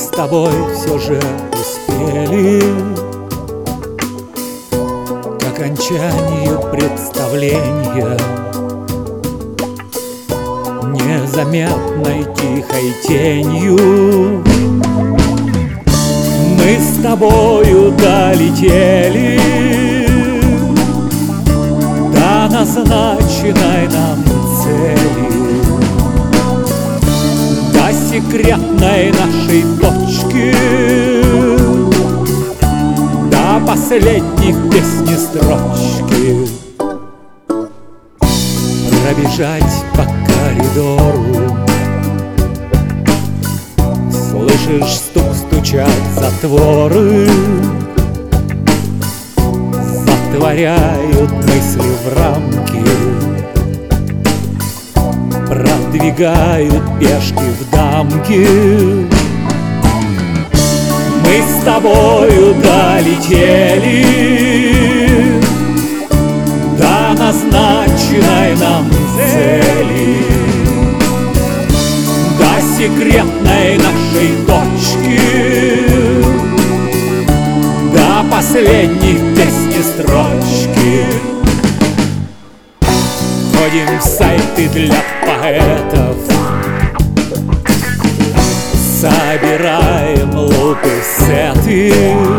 с тобой все же успели к окончанию представления, незаметной тихой тенью. Мы с тобою долетели до назначенной нам цели, до секретной нашей точки, до последних песни строчки. Пробежать по коридору, слышишь, стук стучат затворы, затворяют мысли в рамки, продвигают пешки в дамки. Мы с тобою долетели до назначенной нам цели, до секретной нашей точки, до последней песни строчки. Ходим в сайты для поэтов, собираем лупы, сеты,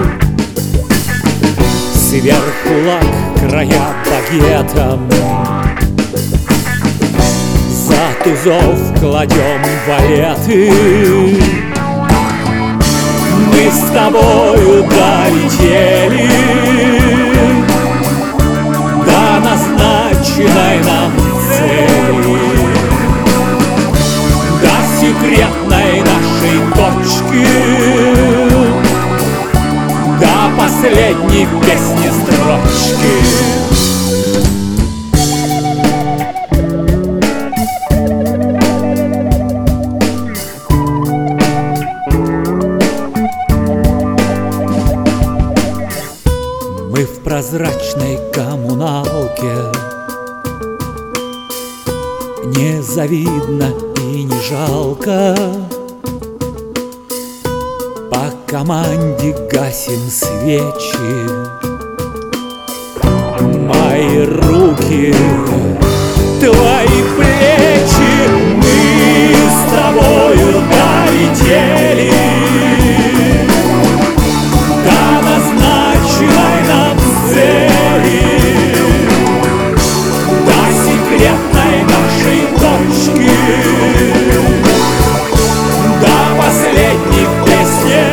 сверху лак, края багетом, за тузов кладем валеты. Мы с тобою долетели до назначенной нам цели, до секретной нашей точки, до последней песни строчки. Мы в прозрачной коммуналке, не завидно и не жалко, по команде гасим свечи. Мои руки, твои плечи, мы с тобою долетели до назначенной нам цели, до секретной нашей точки, до последней песни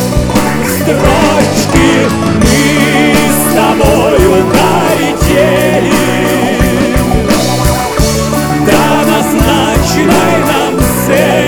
строчки. Мы с тобою долетели до назначенной нам цели.